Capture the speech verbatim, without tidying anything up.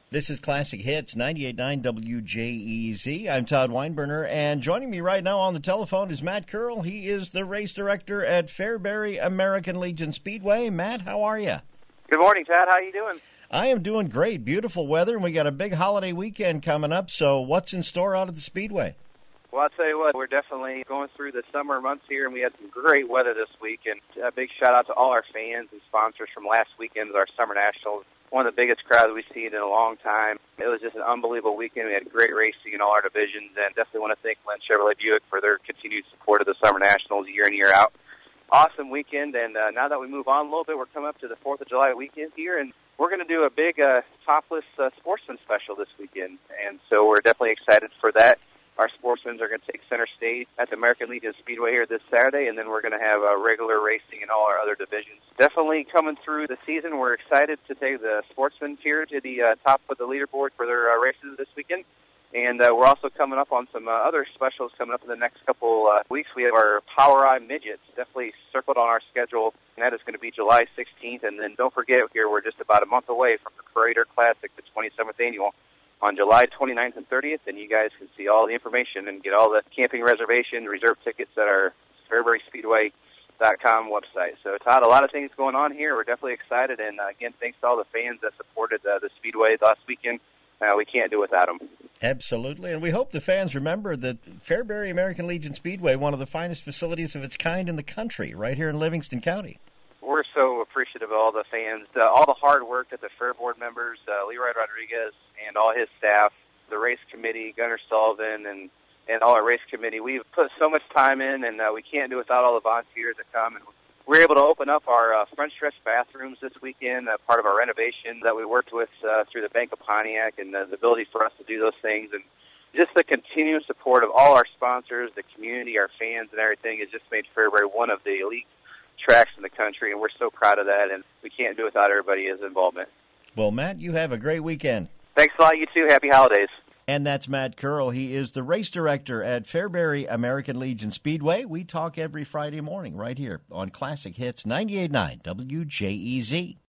This is Classic Hits, ninety-eight point nine W J E Z. I'm Todd Weinberner, and joining me right now on the telephone is Matt Curl. He is the race director at Fairbury American Legion Speedway. Matt, how are you? Good morning, Todd. How are you doing? I am doing great. Beautiful weather, and we got a big holiday weekend coming up, so what's in store out at the Speedway? Well, I'll tell you what, we're definitely going through the summer months here, and we had some great weather this week, and a big shout-out to all our fans and sponsors from last weekend, our Summer Nationals. One of the biggest crowds we've seen in a long time. It was just an unbelievable weekend. We had great racing in all our divisions, and definitely want to thank Lynn Chevrolet Buick for their continued support of the Summer Nationals year in, year out. Awesome weekend, and uh, now that we move on a little bit, we're coming up to the fourth of July weekend here, and we're going to do a big uh, topless uh, sportsman special this weekend, and so we're definitely excited for that. Our sportsmen are going to take center stage at the American Legion Speedway here this Saturday, and then we're going to have uh, regular racing in all our other divisions. Definitely coming through the season, we're excited to take the sportsmen here to the uh, top of the leaderboard for their uh, races this weekend. And uh, we're also coming up on some uh, other specials coming up in the next couple uh, weeks. We have our Power Eye Midgets definitely circled on our schedule, and that is going to be July sixteenth. And then don't forget, here we're just about a month away from the Parader Classic, the twenty-seventh annual, on July twenty-ninth and thirtieth, and you guys can see all the information and get all the camping reservation, reserve tickets at our Fairbury Speedway dot com website. So, Todd, a lot of things going on here. We're definitely excited, and uh, again, thanks to all the fans that supported uh, the Speedway last weekend. Uh, we can't do without them. Absolutely, and we hope the fans remember that Fairbury American Legion Speedway, one of the finest facilities of its kind in the country, right here in Livingston County. We're so appreciative of all the fans, uh, all the hard work that the Fair Board members, uh, Leroy Rodriguez and all his staff, the race committee, Gunnar Sullivan, and, and all our race committee. We've put so much time in, and uh, we can't do it without all the volunteers that come. And we're able to open up our uh, front stretch bathrooms this weekend, uh, part of our renovation that we worked with uh, through the Bank of Pontiac, and uh, the ability for us to do those things. And just the continued support of all our sponsors, the community, our fans, and everything has just made Fairbury one of the elite tracks in the country, and we're so proud of that, and we can't do it without everybody's involvement. Well, Matt, you have a great weekend. Thanks a lot, you too. Happy holidays. And that's Matt Curl. He is the race director at Fairbury American Legion Speedway. We talk every Friday morning right here on Classic Hits ninety-eight point nine W J E Z.